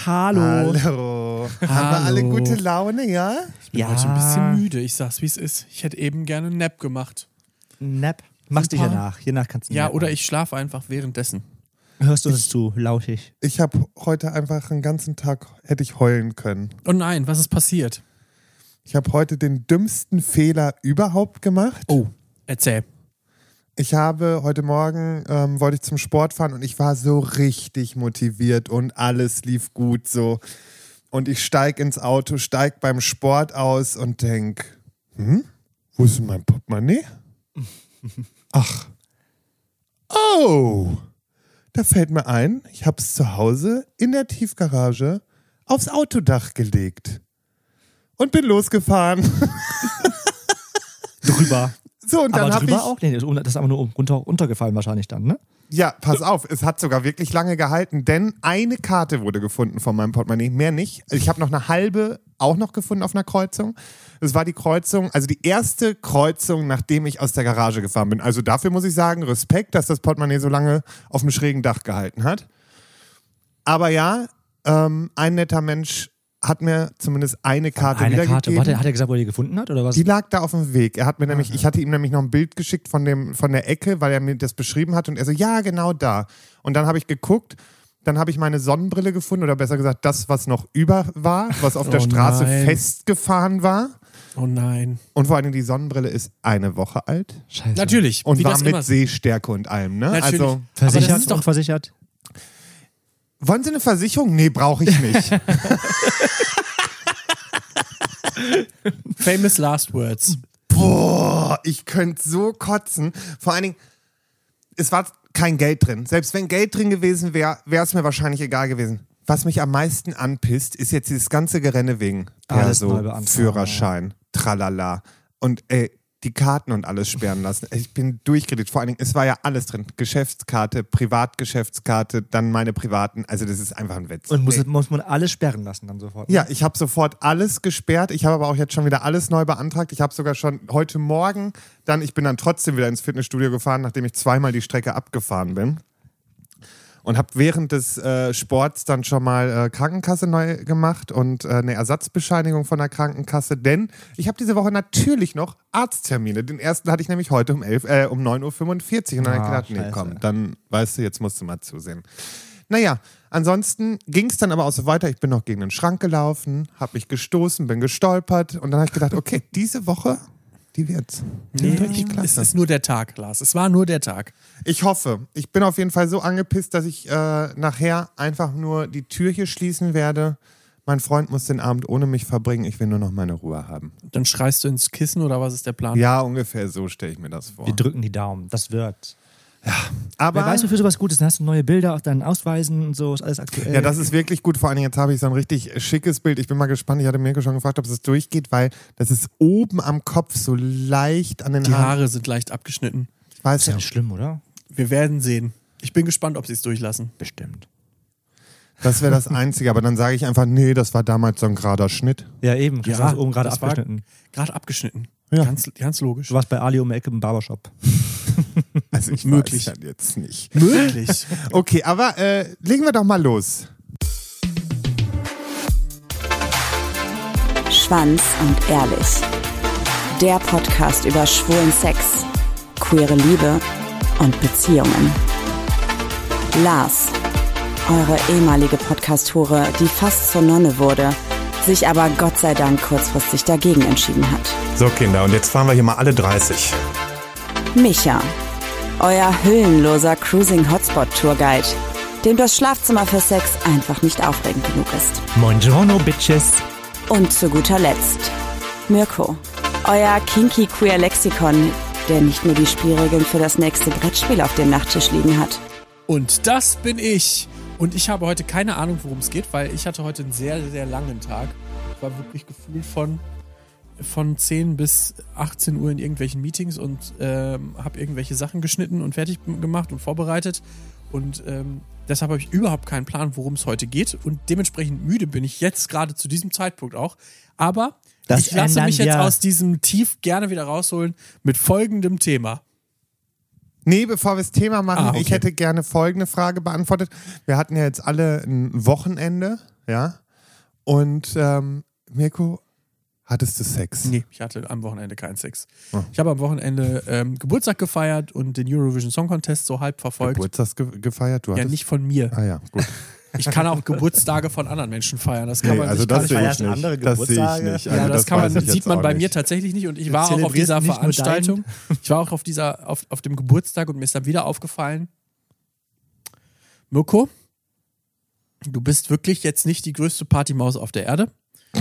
Hallo. Hallo. Haben wir alle gute Laune, ja? Ich bin heute ein bisschen müde. Ich sag's, wie es ist. Ich hätte eben gerne einen Nap gemacht. Nap? Machst du hier nach. Hier nach kannst du Ja, oder ich schlafe einfach währenddessen. Hörst du uns zu, lauschig. Ich habe heute einfach einen ganzen Tag, hätte ich heulen können. Oh nein, was ist passiert? Ich habe heute den dümmsten Fehler überhaupt gemacht. Oh, erzähl. Ich habe heute Morgen, wollte ich zum Sport fahren und ich war so richtig motiviert und alles lief gut so. Und ich steig ins Auto, steig beim Sport aus und denk, wo ist denn mein Portemonnaie? Ach, oh, da fällt mir ein, ich habe es zu Hause in der Tiefgarage aufs Autodach gelegt und bin losgefahren. Drüber. So, und dann aber habe drüber ich auch? Nee, das ist aber nur runtergefallen wahrscheinlich dann, ne? Ja, pass auf, es hat sogar wirklich lange gehalten, denn eine Karte wurde gefunden von meinem Portemonnaie, mehr nicht. Ich habe noch eine halbe auch noch gefunden auf einer Kreuzung. Das war die Kreuzung, also die erste Kreuzung, nachdem ich aus der Garage gefahren bin. Also dafür muss ich sagen, Respekt, dass das Portemonnaie so lange auf dem schrägen Dach gehalten hat. Aber ja, ein netter Mensch hat mir zumindest eine Karte wiedergegeben. Warte, hat er gesagt, wo er die gefunden hat oder was? Die lag da auf dem Weg. Er hat mir nämlich, ich hatte ihm nämlich noch ein Bild geschickt von der Ecke, weil er mir das beschrieben hat und er so, ja, genau da. Und dann habe ich geguckt, dann habe ich meine Sonnenbrille gefunden oder besser gesagt, das, was noch über war, was auf der Straße festgefahren war. Oh nein. Und vor allem die Sonnenbrille ist eine Woche alt. Scheiße. Natürlich. Und wie war das mit immer. Sehstärke und allem, ne? Natürlich. Also, Versichert Aber das ist doch versichert? wollen Sie eine Versicherung? Nee, brauche ich nicht. Famous last words. Boah, ich könnte so kotzen. Vor allen Dingen, es war kein Geld drin. Selbst wenn Geld drin gewesen wäre, wäre es mir wahrscheinlich egal gewesen. Was mich am meisten anpisst, ist jetzt dieses ganze Gerenne wegen Alles neu Perso, beantragen. Führerschein, tralala. Und die Karten und alles sperren lassen. Ich bin durchgedreht. Vor allen Dingen, es war ja alles drin. Geschäftskarte, Privatgeschäftskarte, dann meine privaten. Also das ist einfach ein Witz. Und muss man alles sperren lassen dann sofort? Ja, ich habe sofort alles gesperrt. Ich habe aber auch jetzt schon wieder alles neu beantragt. Ich habe sogar schon heute Morgen ich bin dann trotzdem wieder ins Fitnessstudio gefahren, nachdem ich zweimal die Strecke abgefahren bin. Und habe während des Sports dann schon mal Krankenkasse neu gemacht und eine Ersatzbescheinigung von der Krankenkasse, denn ich habe diese Woche natürlich noch Arzttermine. Den ersten hatte ich nämlich heute um 9:45 Uhr und dann habe ich gedacht, nee, komm, dann weißt du, jetzt musst du mal zusehen. Naja, ansonsten ging es dann aber auch so weiter. Ich bin noch gegen den Schrank gelaufen, habe mich gestoßen, bin gestolpert und dann habe ich gedacht, okay, diese Woche, die wird's. Die wird richtig klasse. Es ist nur der Tag, Lars. Es war nur der Tag. Ich hoffe. Ich bin auf jeden Fall so angepisst, dass ich nachher einfach nur die Tür hier schließen werde. Mein Freund muss den Abend ohne mich verbringen. Ich will nur noch meine Ruhe haben. Dann schreist du ins Kissen oder was ist der Plan? Ja, ungefähr so stelle ich mir das vor. Wir drücken die Daumen. Das wird. Aber Wer weiß, wofür sowas gut ist. Dann hast du neue Bilder auf deinen Ausweisen und so. Ist alles aktuell. ja, das ist wirklich gut. Vor allem jetzt habe ich so ein richtig schickes Bild. Ich bin mal gespannt. Ich hatte Mirko schon gefragt, ob es durchgeht, weil das ist oben am Kopf so leicht an den Die Haaren. Haare sind leicht abgeschnitten. Ich weiß Ist ja ja. nicht schlimm, oder? Wir werden sehen. Ich bin gespannt, ob sie es durchlassen. Bestimmt. Das wäre das Einzige. Aber dann sage ich einfach, nee, das war damals so ein gerader Schnitt. Ja, eben. Das hast du oben gerade das war abgeschnitten. Gerade abgeschnitten. Ja. Ganz logisch. Du warst bei Ali um die Ecke im Barbershop. Also ich Möglich. weiß ja jetzt nicht. Möglich. Okay, aber legen wir doch mal los. Schwanz und ehrlich. Der Podcast über schwulen Sex, queere Liebe und Beziehungen. Lars, eure ehemalige Podcast-Hure, die fast zur Nonne wurde, sich aber Gott sei Dank kurzfristig dagegen entschieden hat. So Kinder, und jetzt fahren wir hier mal alle 30. Micha, euer hüllenloser Cruising-Hotspot-Tourguide, dem das Schlafzimmer für Sex einfach nicht aufregend genug ist. Buongiorno, Bitches. Und zu guter Letzt Mirko, euer kinky-queer-Lexikon, der nicht nur die Spielregeln für das nächste Brettspiel auf dem Nachttisch liegen hat. Und das bin ich. Und ich habe heute keine Ahnung, worum es geht, weil ich hatte heute einen sehr, sehr langen Tag. Ich war wirklich gefühlt von 10 bis 18 Uhr in irgendwelchen Meetings und habe irgendwelche Sachen geschnitten und fertig gemacht und vorbereitet. Und deshalb habe ich überhaupt keinen Plan, worum es heute geht. Und dementsprechend müde bin ich jetzt gerade zu diesem Zeitpunkt auch. Aber ich lasse mich jetzt aus diesem Tief gerne wieder rausholen mit folgendem Thema. Nee, bevor wir das Thema machen, okay. Ich hätte gerne folgende Frage beantwortet. Wir hatten ja jetzt alle ein Wochenende, ja. Und Mirko, hattest du Sex? Nee, ich hatte am Wochenende keinen Sex. Oh. Ich habe am Wochenende Geburtstag gefeiert und den Eurovision Song Contest so halb verfolgt. Geburtstag gefeiert? Du Ja, hattest? nicht von mir. Ah ja, gut. Ich kann auch Geburtstage von anderen Menschen feiern. Das kann Nee, man also sich gar das nicht sehe ich feierst andere nicht. Das sehe ich Geburtstage? nicht. Ja, Also das kann weiß man, ich sieht jetzt man auch bei mir nicht. tatsächlich nicht. Und ich Du war auch auf zelebrierst dieser nicht nur Veranstaltung. Ich war auch auf dem Geburtstag und mir ist dann wieder aufgefallen, Mirko, du bist wirklich jetzt nicht die größte Partymaus auf der Erde.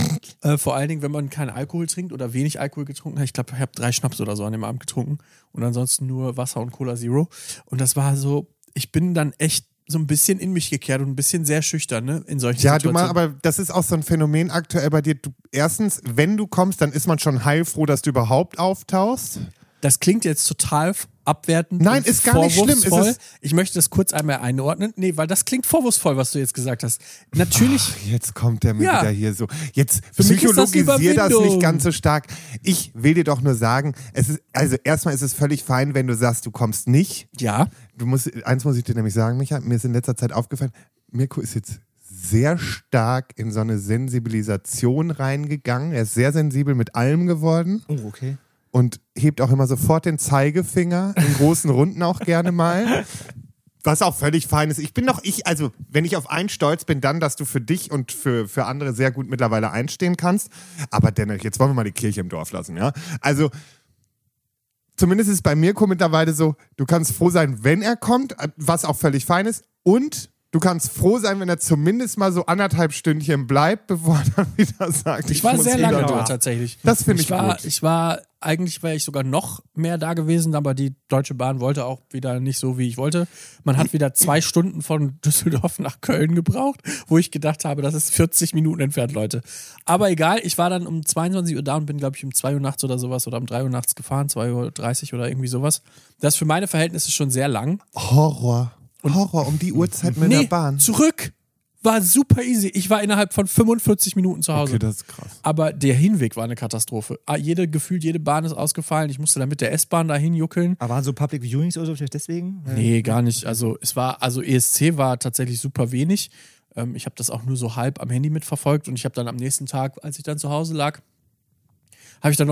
Vor allen Dingen, wenn man keinen Alkohol trinkt oder wenig Alkohol getrunken hat. Ich glaube, ich habe 3 Schnaps oder so an dem Abend getrunken und ansonsten nur Wasser und Cola Zero. Und das war so, ich bin dann echt so ein bisschen in mich gekehrt und ein bisschen sehr schüchtern, ne, in solchen Situationen. Aber das ist auch so ein Phänomen aktuell bei dir. Erstens, wenn du kommst, dann ist man schon heilfroh, dass du überhaupt auftauchst. Das klingt jetzt total abwertend. Nein, und ist gar nicht schlimm. vorwurfsvoll. Es ist- Ich möchte das kurz einmal einordnen. Nee, weil das klingt vorwurfsvoll, was du jetzt gesagt hast. Natürlich. Ach, jetzt kommt der mir Ja. wieder hier so. Jetzt Für mich ist das psychologisier das Überwindung. nicht ganz so stark. Ich will dir doch nur sagen, erstmal ist es völlig fein, wenn du sagst, du kommst nicht. Ja. Eins muss ich dir nämlich sagen, Micha, mir ist in letzter Zeit aufgefallen, Mirko ist jetzt sehr stark in so eine Sensibilisation reingegangen. Er ist sehr sensibel mit allem geworden. Oh, okay. Und hebt auch immer sofort den Zeigefinger, in großen Runden auch gerne mal. Was auch völlig fein ist. Also wenn ich auf einen stolz bin, dann, dass du für dich und für andere sehr gut mittlerweile einstehen kannst. Aber dennoch, jetzt wollen wir mal die Kirche im Dorf lassen, ja? Also, zumindest ist es bei Mirko mittlerweile so, du kannst froh sein, wenn er kommt, was auch völlig fein ist. Und du kannst froh sein, wenn er zumindest mal so 1,5 Stündchen bleibt, bevor er dann wieder sagt, Ich war muss sehr wieder lange da. da tatsächlich. Das finde ich gut. Eigentlich wäre ich sogar noch mehr da gewesen, aber die Deutsche Bahn wollte auch wieder nicht so, wie ich wollte. Man hat wieder 2 Stunden von Düsseldorf nach Köln gebraucht, wo ich gedacht habe, das ist 40 Minuten entfernt, Leute. Aber egal, ich war dann um 22 Uhr da und bin, glaube ich, um 2 Uhr nachts oder sowas oder um 3 Uhr nachts gefahren, 2:30 Uhr oder irgendwie sowas. Das ist für meine Verhältnisse schon sehr lang. Horror um die Uhrzeit mit der Bahn. Zurück war super easy. Ich war innerhalb von 45 Minuten zu Hause. Okay, das ist krass. Aber der Hinweg war eine Katastrophe. Gefühlt jede Bahn ist ausgefallen. Ich musste dann mit der S-Bahn dahin juckeln. Aber waren so Public Viewings oder so vielleicht deswegen? Nee, gar nicht. Also ESC war tatsächlich super wenig. Ich habe das auch nur so halb am Handy mitverfolgt und ich habe dann am nächsten Tag, als ich dann zu Hause lag, habe ich dann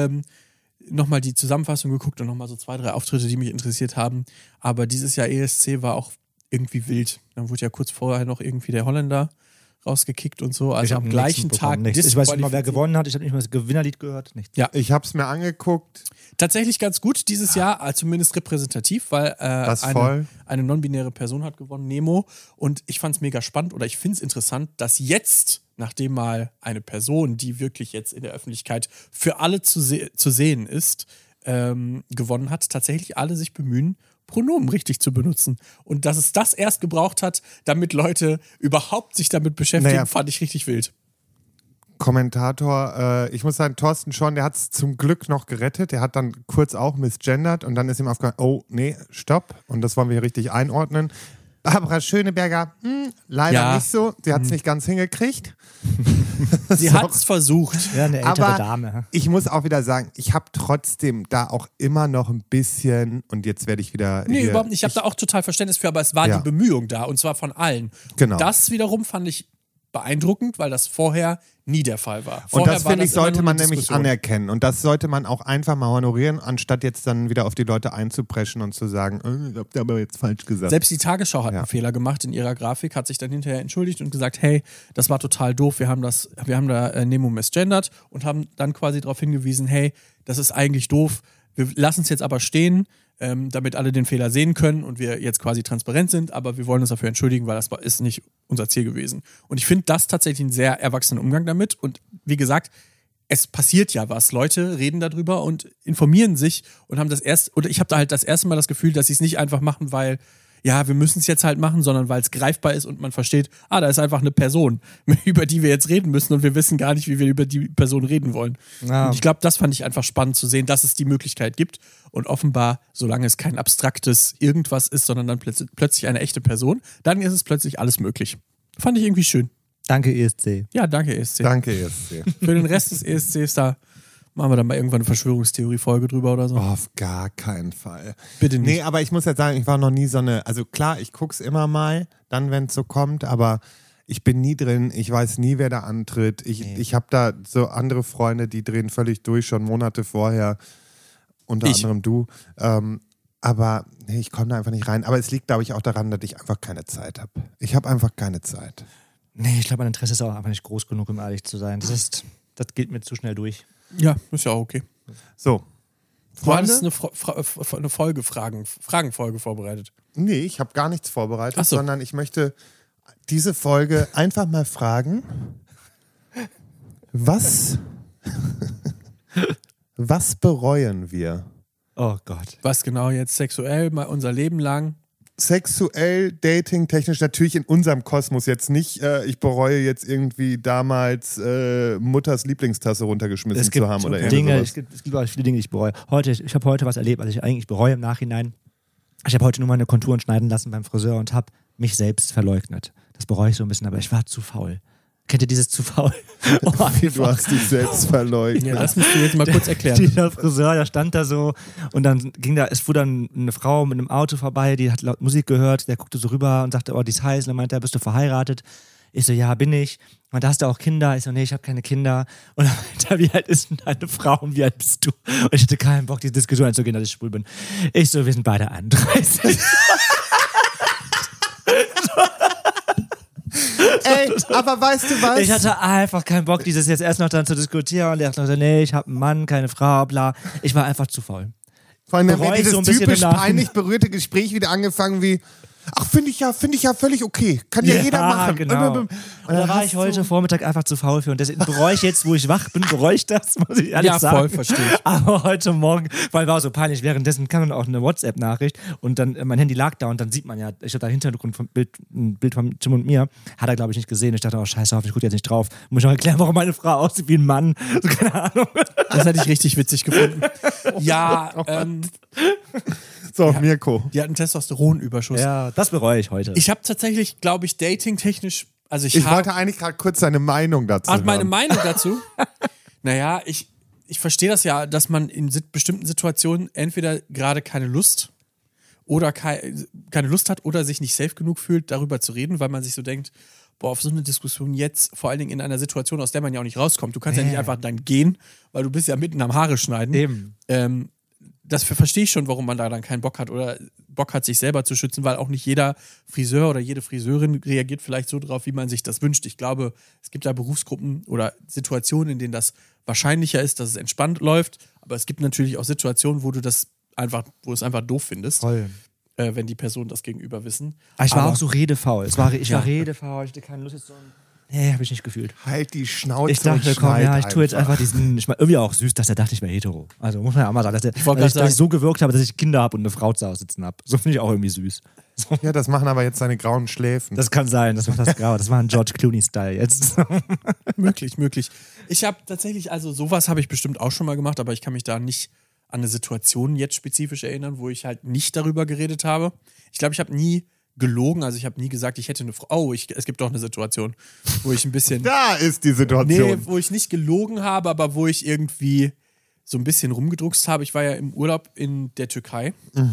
noch die Zusammenfassung geguckt und nochmal so 2, 3 Auftritte, die mich interessiert haben. Aber dieses Jahr ESC war auch irgendwie wild. Dann wurde ja kurz vorher noch irgendwie der Holländer rausgekickt und so. Also am gleichen Tag. Ich weiß nicht mal, wer gewonnen hat. Ich habe nicht mal das Gewinnerlied gehört. Nichts. Ja, Ich habe es mir angeguckt. tatsächlich ganz gut dieses Jahr, zumindest repräsentativ, weil eine non-binäre Person hat gewonnen, Nemo. Und ich fand es mega spannend oder ich finde es interessant, dass jetzt, nachdem mal eine Person, die wirklich jetzt in der Öffentlichkeit für alle zu sehen ist, gewonnen hat, tatsächlich alle sich bemühen, Pronomen richtig zu benutzen. Und dass es das erst gebraucht hat, damit Leute überhaupt sich damit beschäftigen, fand ich richtig wild. Kommentator, ich muss sagen, Thorsten Schorn, der hat es zum Glück noch gerettet. Der hat dann kurz auch misgendert und dann ist ihm aufgefallen, oh, nee, stopp. Und das wollen wir hier richtig einordnen. Barbara Schöneberger, leider nicht so. Sie hat es nicht ganz hingekriegt. Sie hat es versucht. Ja, eine ältere Aber Dame. ich muss auch wieder sagen, ich habe trotzdem da auch immer noch ein bisschen, und jetzt werde ich wieder... Nee, hier, überhaupt nicht. Ich habe da auch total Verständnis für, aber es war die Bemühung da und zwar von allen. Genau. Und das wiederum fand ich beeindruckend, weil das vorher nie der Fall war. Und Vorher das, war finde ich, immer sollte nur man eine nämlich Diskussion. anerkennen. Und das sollte man auch einfach mal honorieren, anstatt jetzt dann wieder auf die Leute einzupreschen und zu sagen, habt ihr aber jetzt falsch gesagt. Selbst die Tagesschau hat einen Fehler gemacht in ihrer Grafik, hat sich dann hinterher entschuldigt und gesagt, hey, das war total doof, wir haben da Nemo misgendert und haben dann quasi darauf hingewiesen, hey, das ist eigentlich doof, wir lassen es jetzt aber stehen, damit alle den Fehler sehen können und wir jetzt quasi transparent sind, aber wir wollen uns dafür entschuldigen, weil das ist nicht unser Ziel gewesen. Und ich finde das tatsächlich einen sehr erwachsenen Umgang damit und wie gesagt, es passiert ja was. Leute reden darüber und informieren sich und haben ich habe da halt das erste Mal das Gefühl, dass sie es nicht einfach machen, weil ja, wir müssen es jetzt halt machen, sondern weil es greifbar ist und man versteht, da ist einfach eine Person, über die wir jetzt reden müssen und wir wissen gar nicht, wie wir über die Person reden wollen. Ja. Und ich glaube, das fand ich einfach spannend zu sehen, dass es die Möglichkeit gibt und offenbar, solange es kein abstraktes irgendwas ist, sondern dann plötzlich eine echte Person, dann ist es plötzlich alles möglich. Fand ich irgendwie schön. Danke, ESC. Ja, danke ESC. Danke, ESC. Für den Rest des ESCs, da machen wir dann mal irgendwann eine Verschwörungstheorie-Folge drüber oder so. Oh, auf gar keinen Fall. Bitte nicht. Nee, aber ich muss jetzt sagen, ich war noch nie so eine, also klar, ich guck's immer mal, dann, wenn es so kommt, aber Ich bin nie drin, ich weiß nie, wer da antritt. Ich habe da so andere Freunde, die drehen völlig durch, schon Monate vorher. Unter anderem du. Aber nee, ich komme da einfach nicht rein. Aber es liegt, glaube ich, auch daran, dass ich einfach keine Zeit habe. Ich habe einfach keine Zeit. Nee, ich glaube, mein Interesse ist auch einfach nicht groß genug, um ehrlich zu sein. Das geht mir zu schnell durch. Ja, ist ja auch okay. So. Du hattest eine Folge, Fragenfolge vorbereitet. Nee, ich habe gar nichts vorbereitet, so. sondern ich möchte diese Folge einfach mal fragen, was bereuen wir? Oh Gott. Was genau jetzt sexuell, mal unser Leben lang? Sexuell, dating-technisch natürlich in unserem Kosmos jetzt nicht. Ich bereue jetzt irgendwie damals Mutters Lieblingstasse runtergeschmissen zu haben oder irgendwas. Es gibt auch viele Dinge, die ich bereue. Ich habe heute was erlebt, was ich eigentlich bereue im Nachhinein. Ich habe heute nur meine Konturen schneiden lassen beim Friseur und habe mich selbst verleugnet. Das bereue ich so ein bisschen, aber ich war zu faul. Kennt ihr dieses zu faul? Du hast dich selbst verleugnet. Ja, das musst du jetzt mal kurz erklären. Dieser Friseur, der stand da so und dann es fuhr dann eine Frau mit einem Auto vorbei, die hat laut Musik gehört, der guckte so rüber und sagte, oh, die ist heiß. Und dann meinte er, bist du verheiratet? Ich so, ja, bin ich. Und da hast du auch Kinder? Ich so, nee, ich habe keine Kinder. Und dann meinte er, wie alt ist denn deine Frau und wie alt bist du? Und ich hatte keinen Bock, diese Diskussion einzugehen, dass ich schwul bin. Ich so, wir sind beide 31. Ey, aber weißt du was? Ich hatte einfach keinen Bock, dieses jetzt erst noch dann zu diskutieren. Und der sagte, nee, ich habe einen Mann, keine Frau, bla. Ich war einfach zu faul. Vor allem, wenn dieses so ein bisschen typisch danach. peinlich berührte Gespräch wieder angefangen wie, ach, finde ich ja völlig okay. Kann ja jeder machen. Genau. Und da war ich heute Vormittag einfach zu faul für. Und deswegen bereue ich jetzt, wo ich wach bin, bereue ich das, muss ich ehrlich sagen. Ja, voll, verstehe ich. Aber heute Morgen, weil war so peinlich, währenddessen kam dann auch eine WhatsApp-Nachricht und dann, mein Handy lag da und dann sieht man ja, ich habe da Hintergrund vom ein Bild von Tim und mir, hat er glaube ich nicht gesehen. Ich dachte, oh scheiße, hoffentlich guckt jetzt nicht drauf. Muss ich noch erklären, warum meine Frau aussieht wie ein Mann. So, keine Ahnung. Das hätte ich richtig witzig gefunden. Ja, So, ja. Mirko. Die hat einen Testosteronüberschuss. Ja, das bereue ich heute. Ich habe tatsächlich, glaube ich, dating-technisch, also ich wollte eigentlich gerade kurz deine Meinung dazu hören. Meine Meinung dazu? Naja, ich verstehe das ja, dass man in bestimmten Situationen entweder gerade keine Lust oder keine Lust hat oder sich nicht safe genug fühlt, darüber zu reden, weil man sich so denkt, boah, auf so eine Diskussion jetzt, vor allen Dingen in einer Situation, aus der man ja auch nicht rauskommt. Du kannst ja nicht einfach dann gehen, weil du bist ja mitten am Haare schneiden. Eben. Das verstehe ich schon, warum man da dann keinen Bock hat oder Bock hat, sich selber zu schützen, weil auch nicht jeder Friseur oder jede Friseurin reagiert vielleicht so drauf, wie man sich das wünscht. Ich glaube, es gibt da Berufsgruppen oder Situationen, in denen das wahrscheinlicher ist, dass es entspannt läuft, aber es gibt natürlich auch Situationen, wo du es einfach doof findest. Voll. Wenn die Personen das gegenüber wissen. Ich war auch so redefaul. Ich war redefaul, ich hatte keine Lust, jetzt so nee, habe ich nicht gefühlt. Halt die Schnauze. Ich dachte, komm, ja, ich tue jetzt einfach diesen. Ich meine, irgendwie auch süß, dass er dachte, ich wäre hetero. Also muss man ja auch mal sagen, dass ich so gewirkt habe, dass ich Kinder habe und eine Frau zu Hause sitzen habe. So finde ich auch irgendwie süß. So. Ja, das machen aber jetzt seine grauen Schläfen. Das kann sein, das macht das grau. Das war ein George Clooney-Style jetzt. Möglich. Ich habe tatsächlich, also sowas habe ich bestimmt auch schon mal gemacht, aber ich kann mich da nicht an eine Situation jetzt spezifisch erinnern, wo ich halt nicht darüber geredet habe. Ich glaube, ich habe nie gelogen, also ich habe nie gesagt, ich hätte eine Frau. Oh, es gibt doch eine Situation, wo ich ein bisschen. Da ist die Situation. Nee, wo ich nicht gelogen habe, aber wo ich irgendwie so ein bisschen rumgedruckst habe. Ich war ja im Urlaub in der Türkei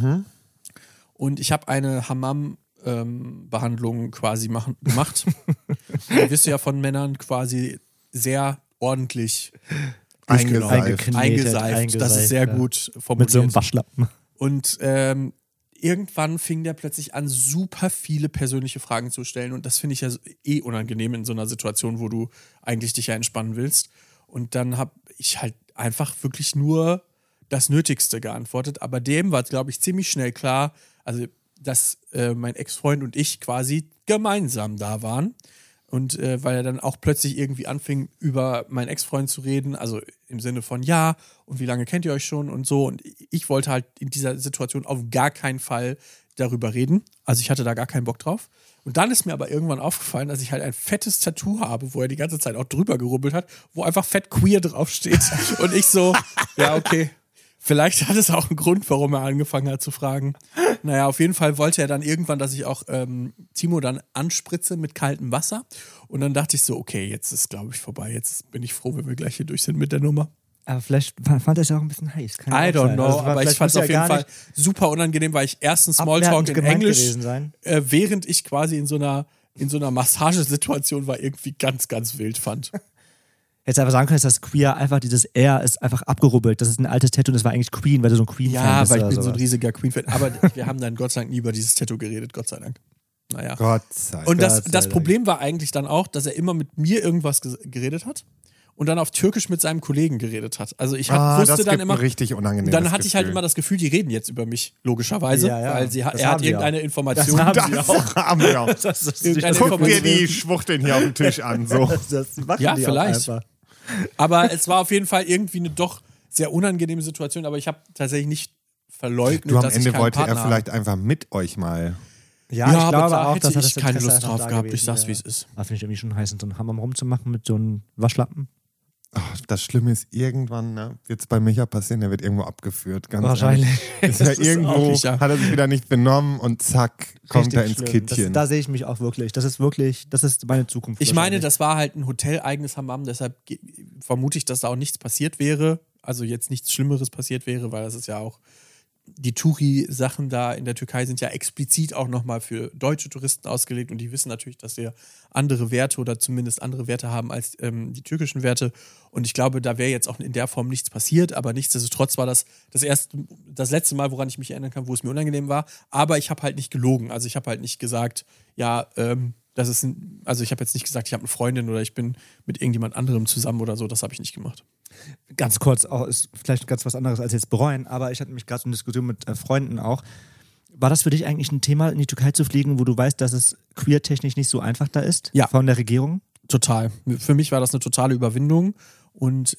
und ich habe eine Hammam-Behandlung quasi gemacht. Da wirst du ja von Männern quasi sehr ordentlich eingeseift. Das ist sehr gut formuliert. Mit so einem Waschlappen. Und irgendwann fing der plötzlich an, super viele persönliche Fragen zu stellen. Und das finde ich ja unangenehm in so einer Situation, wo du eigentlich dich ja entspannen willst. Und dann habe ich halt einfach wirklich nur das Nötigste geantwortet. Aber dem war, glaube ich, ziemlich schnell klar, also dass mein Ex-Freund und ich quasi gemeinsam da waren. Und weil er dann auch plötzlich irgendwie anfing, über meinen Ex-Freund zu reden, also im Sinne von ja, und wie lange kennt ihr euch schon und so. Und ich wollte halt in dieser Situation auf gar keinen Fall darüber reden. Also ich hatte da gar keinen Bock drauf. Und dann ist mir aber irgendwann aufgefallen, dass ich halt ein fettes Tattoo habe, wo er die ganze Zeit auch drüber gerubbelt hat, wo einfach fett queer draufsteht. Und ich so, ja, okay. Vielleicht hat es auch einen Grund, warum er angefangen hat zu fragen. Naja, auf jeden Fall wollte er dann irgendwann, dass ich auch Timo dann anspritze mit kaltem Wasser. Und dann dachte ich so, okay, jetzt ist, glaube ich, vorbei. Jetzt bin ich froh, wenn wir gleich hier durch sind mit der Nummer. Aber vielleicht fand er es ja auch ein bisschen heiß. I don't know, also aber ich fand es auf jeden Fall super unangenehm, weil ich erstens Smalltalk in Englisch, während ich quasi in so einer in so einer Massagesituation war irgendwie ganz, ganz wild fand. Hättest einfach sagen können, dass das Queer einfach dieses R ist einfach abgerubbelt. Das ist ein altes Tattoo und das war eigentlich Queen, weil du so ein Queen-Fan Ja, bist. weil ich oder bin so ein sowas. riesiger Queen-Fan. Aber wir haben dann Gott sei Dank nie über dieses Tattoo geredet, Gott sei Dank. Naja. Gott sei Dank. Und Gott sei das Dank. Problem war eigentlich dann auch, dass er immer mit mir irgendwas geredet hat und dann auf Türkisch mit seinem Kollegen geredet hat. Also ich wusste das dann gibt immer, ein richtig unangenehmes dann hatte ich halt Gefühl. immer das Gefühl, die reden jetzt über mich, logischerweise, Ja, ja. weil Das er haben hat die irgendeine auch. Information. Das haben sie Das haben wir auch. Das ist Irgendeine Guck dir Information. die Schwuchteln hier auf dem Tisch an. So. Das machen Ja, die auch vielleicht. einfach. Aber es war auf jeden Fall irgendwie eine doch sehr unangenehme Situation, aber ich habe tatsächlich nicht verleugnet, Du, am dass ich Ende keinen wollte Partner er vielleicht einfach mit euch mal. Ja, Ja, ich aber glaube da auch, hätte dass er ich das keine Interesse Lust einfach drauf da gehabt. gewesen Ich sag's, wäre. wie es ist. Aber finde ich irgendwie schon heiß, so einen Hammer rumzumachen mit so einem Waschlappen. Ach, das Schlimme ist, irgendwann wird es bei Micha passieren, der wird irgendwo abgeführt. Ganz Wahrscheinlich. ehrlich. Ist ja Das ist irgendwo, auch sicher. hat er sich wieder nicht benommen und zack, kommt Richtig er ins schlimm. Kittchen. Da sehe ich mich auch wirklich. Das ist meine Zukunft. Ich meine, wahrscheinlich. das war halt ein hoteleigenes Hammam, deshalb vermute ich, dass da auch nichts passiert wäre. Also jetzt nichts Schlimmeres passiert wäre, weil das ist ja auch, die Touri-Sachen da in der Türkei sind ja explizit auch nochmal für deutsche Touristen ausgelegt und die wissen natürlich, dass wir andere Werte oder zumindest andere Werte haben als die türkischen Werte. Und ich glaube, da wäre jetzt auch in der Form nichts passiert, aber nichtsdestotrotz war das letzte Mal, woran ich mich erinnern kann, wo es mir unangenehm war. Aber ich habe halt nicht gelogen. Also ich habe halt nicht gesagt, ja, also ich habe jetzt nicht gesagt, ich habe eine Freundin oder ich bin mit irgendjemand anderem zusammen oder so. Das habe ich nicht gemacht. Ganz kurz, auch, ist vielleicht ganz was anderes als jetzt bereuen, aber ich hatte mich gerade so eine Diskussion mit Freunden auch. War das für dich eigentlich ein Thema, in die Türkei zu fliegen, wo du weißt, dass es queer-technisch nicht so einfach da ist? Ja. Von der Regierung? Total. Für mich war das eine totale Überwindung und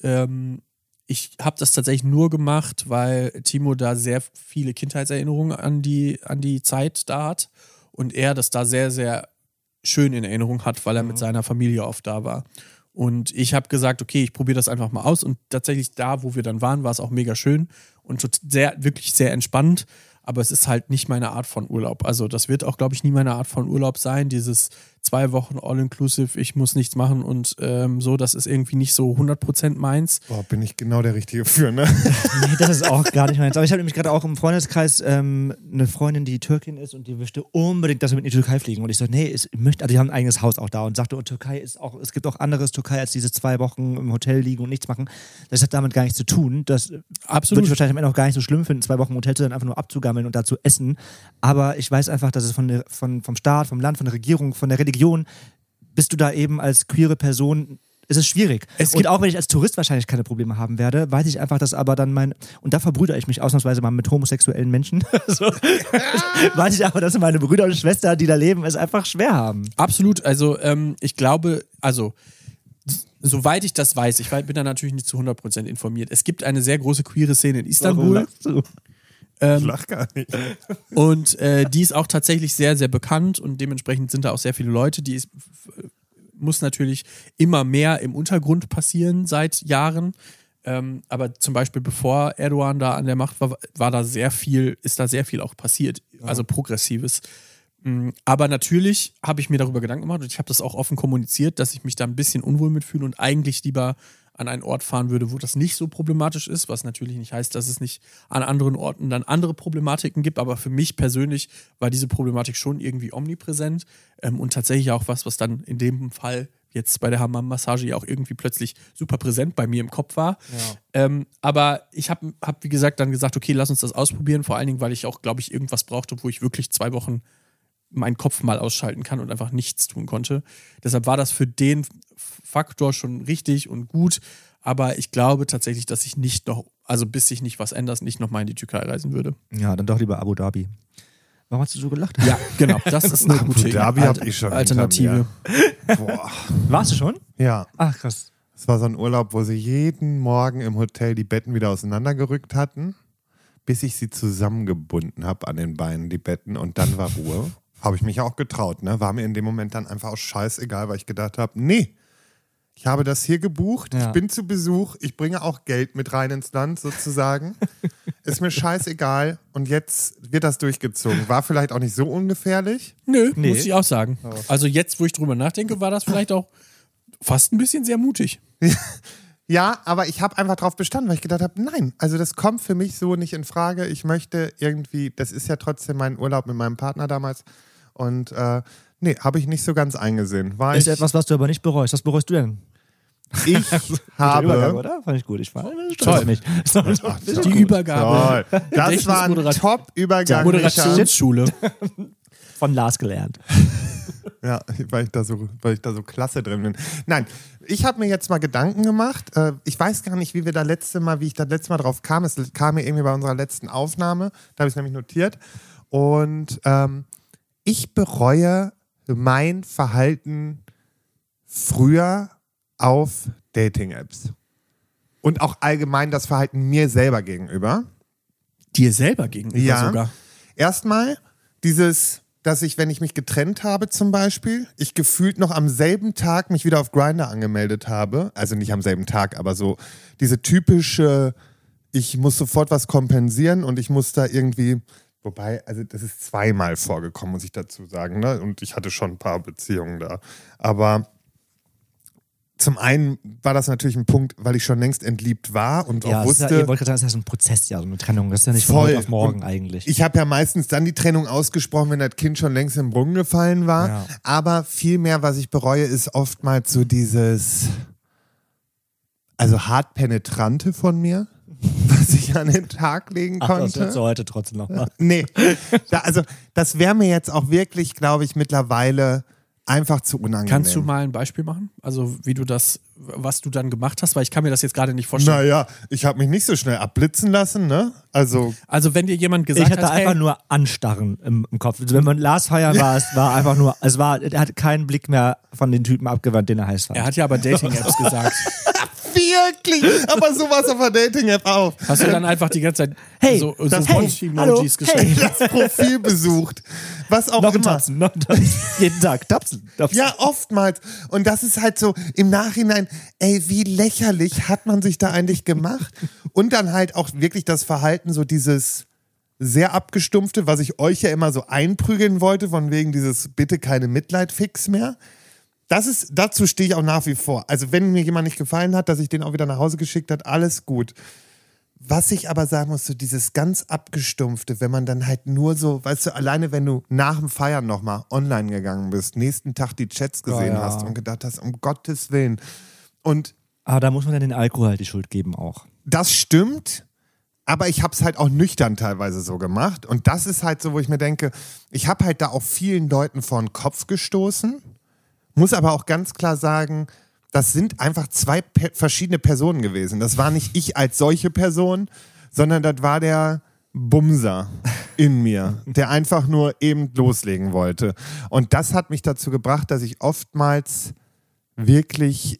ich habe das tatsächlich nur gemacht, weil Timo da sehr viele Kindheitserinnerungen an die Zeit da hat und er das da sehr, sehr schön in Erinnerung hat, weil er mit seiner Familie oft da war. Und ich habe gesagt, okay, ich probiere das einfach mal aus und tatsächlich da, wo wir dann waren, war es auch mega schön und wirklich sehr entspannt. Aber es ist halt nicht meine Art von Urlaub. Also das wird auch, glaube ich, nie meine Art von Urlaub sein. Dieses 2 Wochen All-Inclusive, ich muss nichts machen und so, das ist irgendwie nicht so 100% meins. Boah, bin ich genau der Richtige für, ne? Nee, das ist auch gar nicht meins. Aber ich habe nämlich gerade auch im Freundeskreis eine Freundin, die Türkin ist und die möchte unbedingt, dass wir mit in die Türkei fliegen. Und ich so, nee, also die haben ein eigenes Haus auch da und sagte, Türkei ist auch, es gibt auch anderes Türkei als diese 2 Wochen im Hotel liegen und nichts machen. Das hat damit gar nichts zu tun. Das Absolut. würde ich wahrscheinlich am Ende auch gar nicht so schlimm finden, 2 Wochen im Hotel zu sein, einfach nur abzugammeln und da zu essen. Aber ich weiß einfach, dass es vom Staat, vom Land, von der Regierung, von der Religion, bist du da eben als queere Person, ist es schwierig. Und auch wenn ich als Tourist wahrscheinlich keine Probleme haben werde, weiß ich einfach, dass aber dann und da verbrüdere ich mich ausnahmsweise mal mit homosexuellen Menschen. So. Weiß ich aber, dass meine Brüder und Schwestern, die da leben, es einfach schwer haben. Absolut. Also ich glaube, soweit ich das weiß, ich bin da natürlich nicht zu 100% informiert. Es gibt eine sehr große queere Szene in Istanbul. Warum lachst du? Ich lach gar nicht. Und die ist auch tatsächlich sehr, sehr bekannt und dementsprechend sind da auch sehr viele Leute. Muss natürlich immer mehr im Untergrund passieren seit Jahren. Aber zum Beispiel bevor Erdogan da an der Macht war da ist da sehr viel auch passiert. Also Progressives. Aber natürlich habe ich mir darüber Gedanken gemacht und ich habe das auch offen kommuniziert, dass ich mich da ein bisschen unwohl mitfühle und eigentlich lieber an einen Ort fahren würde, wo das nicht so problematisch ist, was natürlich nicht heißt, dass es nicht an anderen Orten dann andere Problematiken gibt, aber für mich persönlich war diese Problematik schon irgendwie omnipräsent und tatsächlich auch was dann in dem Fall jetzt bei der Hammam-Massage ja auch irgendwie plötzlich super präsent bei mir im Kopf war. Ja. Aber ich habe, wie gesagt, dann gesagt, okay, lass uns das ausprobieren, vor allen Dingen, weil ich auch, glaube ich, irgendwas brauchte, wo ich wirklich 2 Wochen meinen Kopf mal ausschalten kann und einfach nichts tun konnte. Deshalb war das für den Faktor schon richtig und gut, aber ich glaube tatsächlich, dass ich nicht noch, also bis sich nicht was ändert, nicht nochmal in die Türkei reisen würde. Ja, dann doch lieber Abu Dhabi. Warum hast du so gelacht? Ja, genau, das ist eine gute Abu Dhabi hab ich schon Alternative. Boah. Warst du schon? Ja. Ach, krass. Es war so ein Urlaub, wo sie jeden Morgen im Hotel die Betten wieder auseinandergerückt hatten, bis ich sie zusammengebunden habe an den Beinen, die Betten, und dann war Ruhe. Habe ich mich auch getraut, ne? War mir in dem Moment dann einfach auch scheißegal, weil ich gedacht habe, nee, ich habe das hier gebucht, Ja. Ich bin zu Besuch, ich bringe auch Geld mit rein ins Land sozusagen. Ist mir scheißegal und jetzt wird das durchgezogen. War vielleicht auch nicht so ungefährlich. Nö, Nee. muss ich auch sagen. Also jetzt, wo ich drüber nachdenke, war das vielleicht auch fast ein bisschen sehr mutig. Ja, aber ich habe einfach drauf bestanden, weil ich gedacht habe, nein, also das kommt für mich so nicht in Frage. Ich möchte irgendwie, das ist ja trotzdem mein Urlaub mit meinem Partner damals und Nee, habe ich nicht so ganz eingesehen. Ist etwas, was du aber nicht bereust. Was bereust du denn? Ich Der Übergang, habe... oder? Fand ich gut. Ich war stolz Toll. auf mich. Die Übergabe. Toll. Das war ein Top-Übergang. Moderationsschule. Von Lars gelernt. Ja, weil ich da so klasse drin bin. Nein, ich habe mir jetzt mal Gedanken gemacht. Ich weiß gar nicht, wie ich da letztes Mal drauf kam. Es kam mir irgendwie bei unserer letzten Aufnahme. Da habe ich es nämlich notiert. Und ich bereue mein Verhalten früher auf Dating-Apps. Und auch allgemein das Verhalten mir selber gegenüber. Dir selber gegenüber Ja. sogar. Erstmal dass ich, wenn ich mich getrennt habe zum Beispiel, ich gefühlt noch am selben Tag mich wieder auf Grindr angemeldet habe. Also nicht am selben Tag, aber so diese typische, ich muss sofort was kompensieren und ich muss da irgendwie, wobei, also das ist zweimal vorgekommen, muss ich dazu sagen, ne? Und ich hatte schon ein paar Beziehungen da. Aber zum einen war das natürlich ein Punkt, weil ich schon längst entliebt war und Ja, auch wusste... ich wollte gerade sagen, das ist ja so ein Prozess, ja, so eine Trennung. Das ist ja nicht von Voll. heute auf morgen Und eigentlich. Ich habe ja meistens dann die Trennung ausgesprochen, wenn das Kind schon längst im Brunnen gefallen war. Ja. Aber vielmehr, was ich bereue, ist oftmals so dieses, also hart penetrante von mir, was ich an den Tag legen Ach, das konnte. willst du heute trotzdem noch mal. Nee, also das wäre mir jetzt auch wirklich, glaube ich, mittlerweile einfach zu unangenehm. Kannst du mal ein Beispiel machen? Also wie du das, was du dann gemacht hast? Weil ich kann mir das jetzt gerade nicht vorstellen. Naja, ich habe mich nicht so schnell abblitzen lassen, ne? Also wenn dir jemand gesagt Ich hatte hat, einfach hey, nur Anstarren im Kopf. Also wenn man Lars feiern war, es war einfach nur, er hat keinen Blick mehr von den Typen abgewandt, den er heiß fand. er hat ja aber Dating-Apps gesagt. wirklich, aber sowas auf der Dating-App auch. Hast du dann einfach die ganze Zeit Hey, so das- Watch-Emojis Hallo, geschickt? Das Profil besucht. Was auch noch ein immer. Tapsen, noch ein Tapsen. Jeden Tag, Tapsen. Ja, oftmals. Und das ist halt so im Nachhinein, ey, wie lächerlich hat man sich da eigentlich gemacht? Und dann halt auch wirklich das Verhalten, so dieses sehr abgestumpfte, was ich euch ja immer so einprügeln wollte, von wegen dieses bitte keine Mitleid-Fix mehr. Dazu stehe ich auch nach wie vor. Also wenn mir jemand nicht gefallen hat, dass ich den auch wieder nach Hause geschickt hat, alles gut. Was ich aber sagen muss, so dieses ganz abgestumpfte, wenn man dann halt nur so, weißt du, alleine wenn du nach dem Feiern nochmal online gegangen bist, nächsten Tag die Chats gesehen Ja. hast und gedacht hast, um Gottes Willen. Und Aber da muss man dann den Alkohol halt die Schuld geben auch. das stimmt, aber ich habe es halt auch nüchtern teilweise so gemacht. Und das ist halt so, wo ich mir denke, ich habe halt da auch vielen Leuten vor den Kopf gestoßen, muss aber auch ganz klar sagen, das sind einfach zwei verschiedene Personen gewesen. Das war nicht ich als solche Person, sondern das war der Bumser in mir, der einfach nur eben loslegen wollte. Und das hat mich dazu gebracht, dass ich oftmals wirklich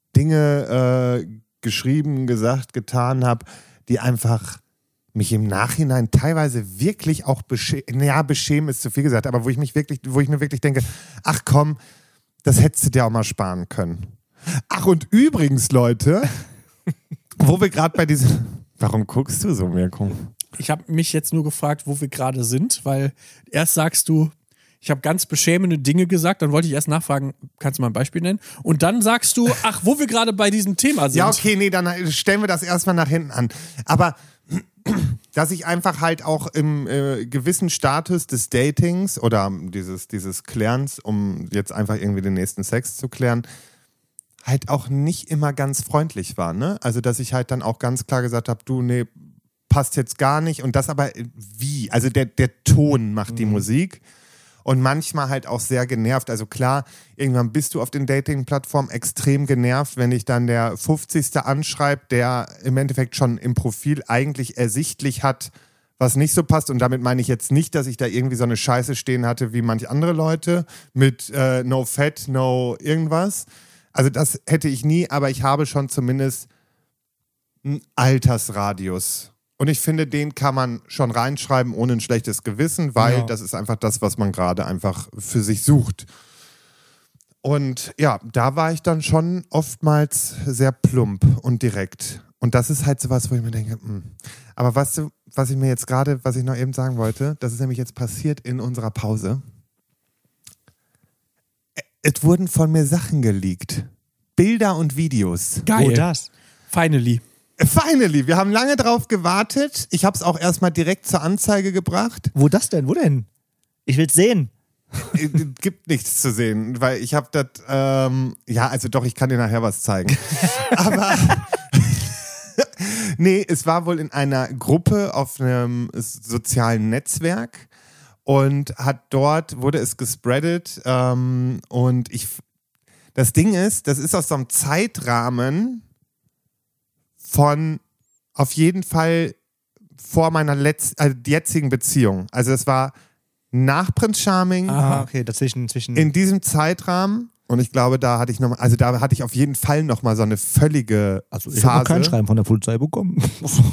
Dinge geschrieben, gesagt, getan habe, die einfach mich im Nachhinein teilweise wirklich auch beschämen ist zu viel gesagt, aber wo ich mir wirklich denke, ach komm, das hättest du dir auch mal sparen können. Ach, und übrigens, Leute, wo wir gerade bei diesem... Warum guckst du so, Mirko? Ich habe mich jetzt nur gefragt, wo wir gerade sind, weil erst sagst du, ich habe ganz beschämende Dinge gesagt, dann wollte ich erst nachfragen, kannst du mal ein Beispiel nennen? Und dann sagst du, ach, wo wir gerade bei diesem Thema sind. Ja, okay, nee, dann stellen wir das erstmal nach hinten an. Aber dass ich einfach halt auch im gewissen Status des Datings oder dieses Klärens, um jetzt einfach irgendwie den nächsten Sex zu klären, halt auch nicht immer ganz freundlich war, ne? Also, dass ich halt dann auch ganz klar gesagt habe, du, nee, passt jetzt gar nicht. Und das aber wie? Also der Ton macht die Musik. Und manchmal halt auch sehr genervt. Also klar, irgendwann bist du auf den Dating-Plattformen extrem genervt, wenn dich dann der 50. anschreibt, der im Endeffekt schon im Profil eigentlich ersichtlich hat, was nicht so passt. Und damit meine ich jetzt nicht, dass ich da irgendwie so eine Scheiße stehen hatte wie manch andere Leute mit no fat, no irgendwas. Also das hätte ich nie, aber ich habe schon zumindest einen Altersradius. Und ich finde, den kann man schon reinschreiben ohne ein schlechtes Gewissen, weil das ist einfach das, was man gerade einfach für sich sucht. Und ja, da war ich dann schon oftmals sehr plump und direkt. Und das ist halt sowas, wo ich mir denke, Aber was ich noch eben sagen wollte, das ist nämlich jetzt passiert in unserer Pause. Es wurden von mir Sachen geleakt. Bilder und Videos. Geil. Wo das? Finally. Finally, wir haben lange drauf gewartet. Ich habe es auch erstmal direkt zur Anzeige gebracht. Wo das denn? Wo denn? Ich will's sehen. Gibt nichts zu sehen, weil ich habe das, also doch, ich kann dir nachher was zeigen. Aber nee, es war wohl in einer Gruppe auf einem sozialen Netzwerk und wurde es gespreadet und das Ding ist, das ist aus so einem Zeitrahmen von auf jeden Fall vor meiner jetzigen Beziehung. Also es war nach Prinz Charming. Ah, okay, dazwischen. In diesem Zeitrahmen. Und ich glaube, da hatte ich auf jeden Fall noch mal so eine völlige Also ich Phase. habe noch kein Schreiben von der Polizei bekommen.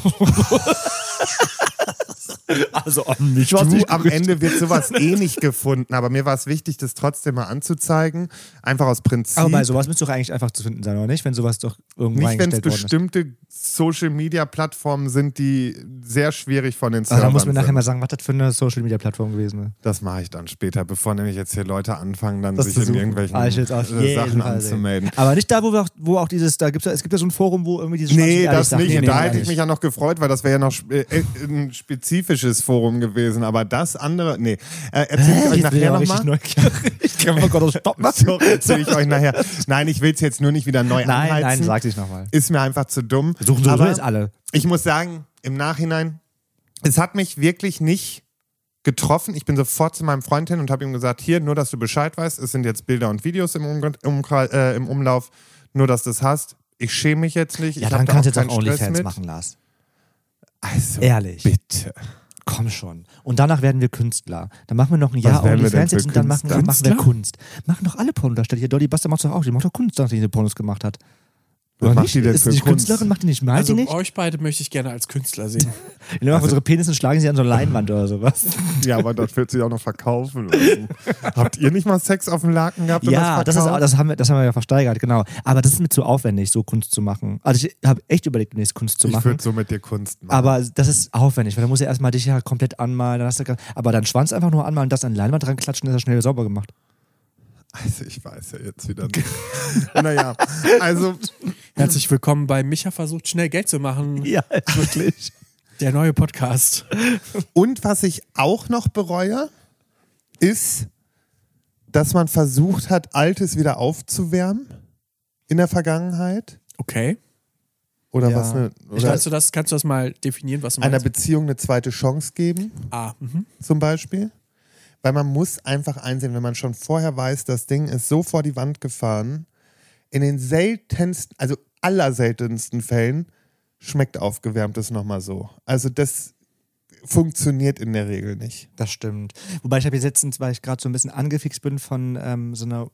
Also mich war's nicht Am Ende wird sowas nicht gefunden, aber mir war es wichtig, das trotzdem mal anzuzeigen. Einfach aus Prinzip. Aber bei sowas müsste doch eigentlich einfach zu finden sein, oder nicht? Wenn sowas doch irgendwo Nicht, wenn es reingestellt worden ist. bestimmte Social-Media-Plattformen sind, die sehr schwierig von den Also Servern da muss mir nachher sind. mal sagen, was das für eine Social-Media-Plattform gewesen ist. Das mache ich dann später, bevor nämlich jetzt hier Leute anfangen, dann Das sich zu in suchen. irgendwelchen Ich will's auf jeden Sachen Fall sehen. anzumelden. Aber nicht da, wo auch dieses, es gibt ja so ein Forum, wo irgendwie dieses Nee, Schwarz- das Sachen- nicht. Nee, Da nee, hätte ich nicht. mich ja noch gefreut, weil das wäre ja noch ein spezifisches Forum gewesen. Aber das andere, nee. Erzähle ich euch Jetzt bin ich nachher aber nochmal. richtig neugierig. Ich kann mal Gott stopp machen. So, erzähle ich euch nachher. Nein, ich will es jetzt nur nicht wieder neu anheizen. Nein, sag ich nochmal. Ist mir einfach zu dumm. Suchen sowieso Aber jetzt alle. ich muss sagen, im Nachhinein, es hat mich wirklich nicht getroffen. Ich bin sofort zu meinem Freund hin und habe ihm gesagt, hier, nur dass du Bescheid weißt, es sind jetzt Bilder und Videos im Umlauf, nur dass du es hast. Ich schäme mich jetzt nicht. Ja, ich dann hab da kannst du jetzt keinen auch Stress OnlyFans mit. machen, Lars. Also, Ehrlich. bitte. Komm schon. Und danach werden wir Künstler. Dann machen wir noch ein Jahr werden wir denn OnlyFans für jetzt und dann machen wir Künstler? Kunst. Machen doch alle Pornodarsteller. Hier, Dolly Buster macht doch auch. Die macht doch Kunst, nachdem sie Pornos gemacht hat. Was Oder macht nicht? die denn Ist für die nicht Kunst? Künstlerin? Macht die nicht? Malt Also die nicht? euch beide möchte ich gerne als Künstler sehen. Wir machen unsere Penisse und schlagen sie an so eine Leinwand oder sowas. Ja, aber das wird sich auch noch verkaufen lassen. Habt ihr nicht mal Sex auf dem Laken gehabt? und Ja, das verkauft? das haben wir ja versteigert, genau. Aber das ist mir zu aufwendig, so Kunst zu machen. Also ich habe echt überlegt, demnächst Kunst zu Ich machen. würde so mit dir Kunst machen. Aber das ist aufwendig, weil da muss ja erstmal dich ja komplett anmalen. Dann hast du, aber dann Schwanz einfach nur anmalen, das an die Leinwand dran klatschen, ist ja schnell sauber gemacht. Also ich weiß ja jetzt wieder nicht. Naja, also Herzlich willkommen bei Micha versucht schnell Geld zu machen. Ja, wirklich. Der neue Podcast. und was ich auch noch bereue, ist, dass man versucht hat, Altes wieder aufzuwärmen in der Vergangenheit. Okay. Oder Ja. was oder Kannst du das mal definieren, was du einer meinst? Beziehung eine zweite Chance geben, zum Beispiel. Weil man muss einfach einsehen, wenn man schon vorher weiß, das Ding ist so vor die Wand gefahren, in den seltensten, also allerseltensten Fällen schmeckt Aufgewärmtes nochmal so. Also das funktioniert in der Regel nicht. Das stimmt. Wobei ich habe jetzt letztens, weil ich gerade so ein bisschen angefixt bin von so einer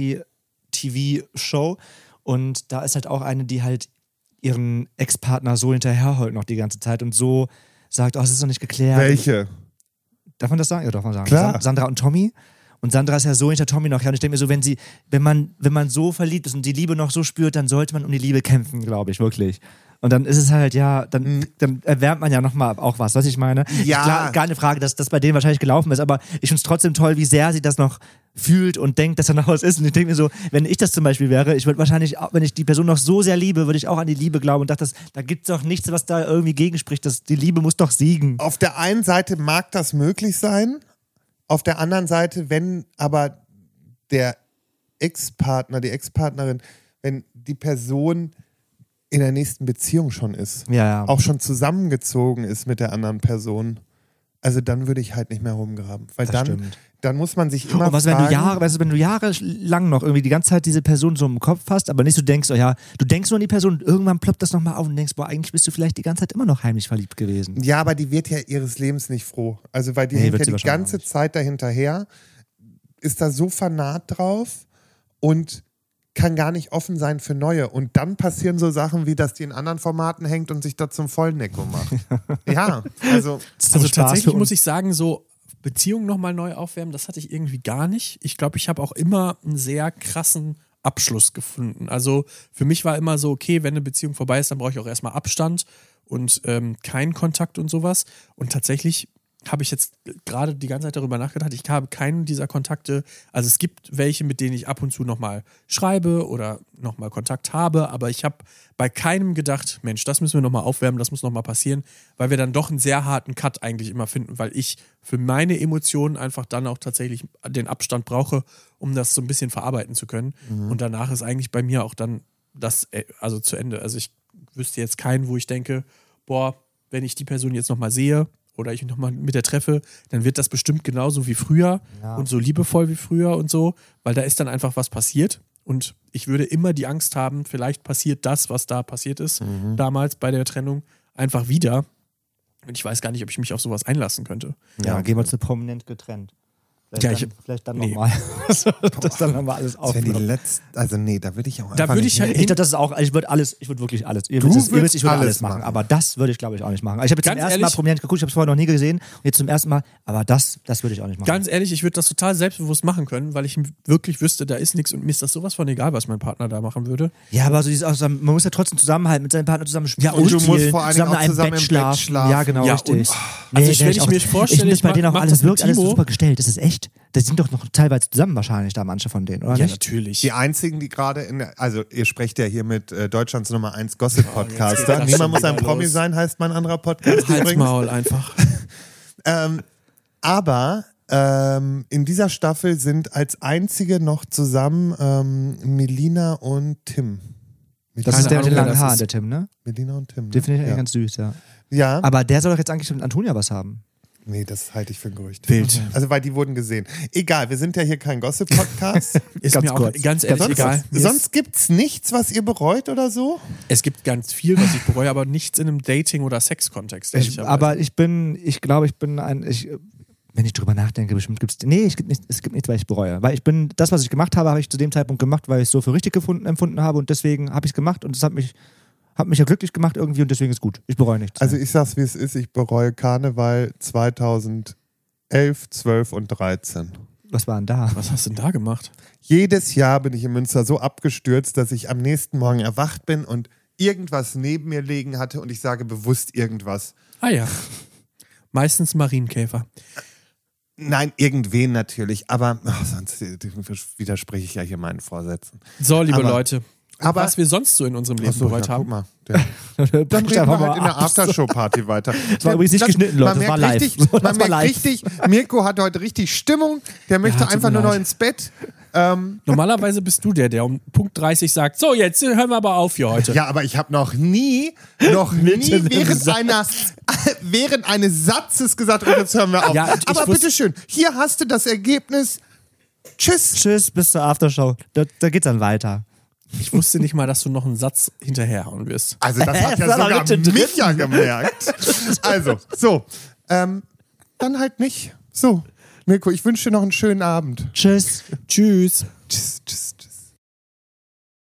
Reality-TV-Show und da ist halt auch eine, die halt ihren Ex-Partner so hinterherholt noch die ganze Zeit und so sagt, oh, es ist noch nicht geklärt. Welche? Darf man das sagen? Ja, darf man sagen. Klar. Sandra und Tommy. Und Sandra ist ja so hinter Tommy noch her. Und ich denke mir so, wenn man so verliebt ist und die Liebe noch so spürt, dann sollte man um die Liebe kämpfen, glaube ich, wirklich. Und dann ist es halt, ja, dann erwärmt man ja nochmal auch was ich meine? Ja. Klar, gar eine Frage, dass das bei denen wahrscheinlich gelaufen ist, aber ich finde es trotzdem toll, wie sehr sie das noch fühlt und denkt, dass da noch was ist. Und ich denke mir so, wenn ich das zum Beispiel wäre, ich würde wahrscheinlich, auch, wenn ich die Person noch so sehr liebe, würde ich auch an die Liebe glauben und dachte, da gibt es doch nichts, was da irgendwie gegenspricht. Die Liebe muss doch siegen. Auf der einen Seite mag das möglich sein, auf der anderen Seite, wenn aber der Ex-Partner, die Ex-Partnerin, wenn die Person in der nächsten Beziehung schon ist, Ja. auch schon zusammengezogen ist mit der anderen Person, also dann würde ich halt nicht mehr rumgraben. Weil Das stimmt. dann muss man sich immer Und was, wenn du jahrelang noch irgendwie die ganze Zeit diese Person so im Kopf hast, aber nicht so denkst, oh ja, du denkst nur an die Person und irgendwann ploppt das nochmal auf und denkst, boah, eigentlich bist du vielleicht die ganze Zeit immer noch heimlich verliebt gewesen. Ja, aber die wird ja ihres Lebens nicht froh. Also weil die Nee, hängt wird ja sie die wahrscheinlich ganze auch nicht. Zeit dahinterher, ist da so fanat drauf und kann gar nicht offen sein für neue. Und dann passieren so Sachen wie, dass die in anderen Formaten hängt und sich da zum Vollnecko macht. Ja, also Also tatsächlich muss ich sagen, so Beziehungen nochmal neu aufwärmen, das hatte ich irgendwie gar nicht. Ich glaube, ich habe auch immer einen sehr krassen Abschluss gefunden. Also für mich war immer so, okay, wenn eine Beziehung vorbei ist, dann brauche ich auch erstmal Abstand und keinen Kontakt und sowas. Und tatsächlich habe ich jetzt gerade die ganze Zeit darüber nachgedacht. Ich habe keinen dieser Kontakte. Also es gibt welche, mit denen ich ab und zu nochmal schreibe oder nochmal Kontakt habe, aber ich habe bei keinem gedacht, Mensch, das müssen wir nochmal aufwärmen, das muss nochmal passieren, weil wir dann doch einen sehr harten Cut eigentlich immer finden, weil ich für meine Emotionen einfach dann auch tatsächlich den Abstand brauche, um das so ein bisschen verarbeiten zu können. Und danach ist eigentlich bei mir auch dann das also zu Ende. Also ich wüsste jetzt keinen, wo ich denke, boah, wenn ich die Person jetzt nochmal sehe, oder ich mich nochmal mit der treffe, dann wird das bestimmt genauso wie früher und so liebevoll wie früher und so, weil da ist dann einfach was passiert und ich würde immer die Angst haben, vielleicht passiert das, was da passiert ist, damals bei der Trennung, einfach wieder und ich weiß gar nicht, ob ich mich auf sowas einlassen könnte. Ja, gehen wir zu prominent getrennt. Ja, Vielleicht dann nochmal. Das dann nochmal alles Das wäre die aufnehmen. letzte, also nee, da würde ich auch Da einfach würde nicht ich halt Ich glaube, das ist auch, ich würde wirklich alles. Ihr Du wisst, ich würdest würde alles alles machen, machen. aber das würde ich, glaube ich, auch nicht machen. Ich habe jetzt zum Ganz ersten Mal ehrlich? prominent geguckt, ich habe es vorher noch nie gesehen und jetzt zum ersten Mal, aber das würde ich auch nicht machen. Ganz ehrlich, ich würde das total selbstbewusst machen können, weil ich wirklich wüsste, da ist nichts und mir ist das sowas von egal, was mein Partner da machen würde. Ja, aber so dieses, man muss ja trotzdem zusammenhalten, mit seinem Partner zusammen spielen. Ja, und du musst spielen, vor allen Dingen zusammen auch in einem zusammen Bett im Bett schlafen. Ja, genau, Ja, richtig. und- also wenn ich mir vorstelle, ich finde ich bei denen auch mach alles das mit wirkt alles Timo. super gestellt. Das ist echt. Die sind doch noch teilweise zusammen wahrscheinlich da, manche von denen, oder Ja, nicht? natürlich. Die einzigen, die gerade also ihr sprecht ja hier mit Deutschlands Nummer 1 Gossip-Podcaster. jetzt geht das Niemand schon muss ein wieder Promi los. sein, heißt mein anderer Podcast übrigens. Halsmaul einfach. Aber in dieser Staffel sind als einzige noch zusammen Melina und Tim. Das Keine ist der mit den Ahnung, wer langen das Haaren, ist. der Tim, ne? Melina und Tim. Den finde ich ja. eigentlich ganz süß, ja. Ja, Aber der soll doch jetzt eigentlich mit Antonia was haben. nee, das halte ich für ein Gerücht. Wild. Also, weil die wurden gesehen. Egal, wir sind ja hier kein Gossip-Podcast. Ist Ganz mir auch kurz. ganz ehrlich sonst egal. Mir ist- sonst gibt's nichts, was ihr bereut oder so? Es gibt ganz viel, was ich bereue, aber nichts in einem Dating- oder Sex-Kontext. Aber ich glaube, wenn ich drüber nachdenke, bestimmt gibt es. Nee, es gibt nichts, weil ich bereue. Weil das, was ich gemacht habe, habe ich zu dem Zeitpunkt gemacht, weil ich es so für richtig empfunden habe und deswegen habe ich es gemacht und es hat mich ja glücklich gemacht irgendwie und deswegen ist gut. Ich bereue nichts. Also ich sag's, wie es ist. Ich bereue Karneval 2011, 12 und 13. Was war denn da? Was hast du denn da gemacht? Jedes Jahr bin ich in Münster so abgestürzt, dass ich am nächsten Morgen erwacht bin und irgendwas neben mir liegen hatte und ich sage bewusst irgendwas. Ah ja. Meistens Marienkäfer. Nein, irgendwen natürlich, aber sonst widerspreche ich ja hier meinen Vorsätzen. So, liebe Aber- Leute. aber- was wir sonst so in unserem Leben Achso, bereut ja, haben. guck mal. Dann reden wir halt in der Aftershow-Party weiter. Das war übrigens nicht geschnitten, Leute, das war live. Richtig, Das man war merkt live. richtig, Mirko hat heute richtig Stimmung, der möchte tut mir einfach nur leid. noch ins Bett. Normalerweise bist du der um Punkt 30 sagt, so, jetzt hören wir aber auf hier heute. Ja, aber ich habe noch nie während eines Satzes gesagt, oh, jetzt hören wir auf. Ja, ich aber wusste- bitteschön, hier hast du das Ergebnis. Tschüss. Tschüss, bis zur Aftershow. Da geht's dann weiter. Ich wusste nicht mal, dass du noch einen Satz hinterherhauen wirst. Also das hat Das ja war doch sogar mittendrin. Micha gemerkt. Also, so. Dann halt nicht. So, Mirko, ich wünsche dir noch einen schönen Abend. Tschüss. Tschüss.